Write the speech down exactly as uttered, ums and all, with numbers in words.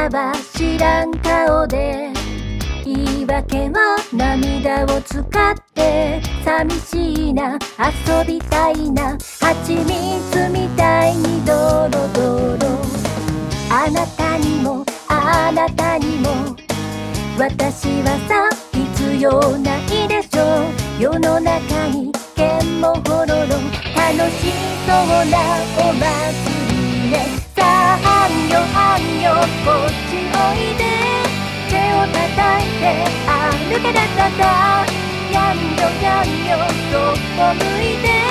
たは知らん顔で言い訳は涙を使って寂しいな遊びたいな蜂蜜みたいにドロドロあなたにもあなたにも私はさ必要ないでしょ世の中に剣もほろろ楽しそうなお祭りねさああんよあんよこっちおいで手を叩いてあるけだっただやんよやんよそっぽ向いて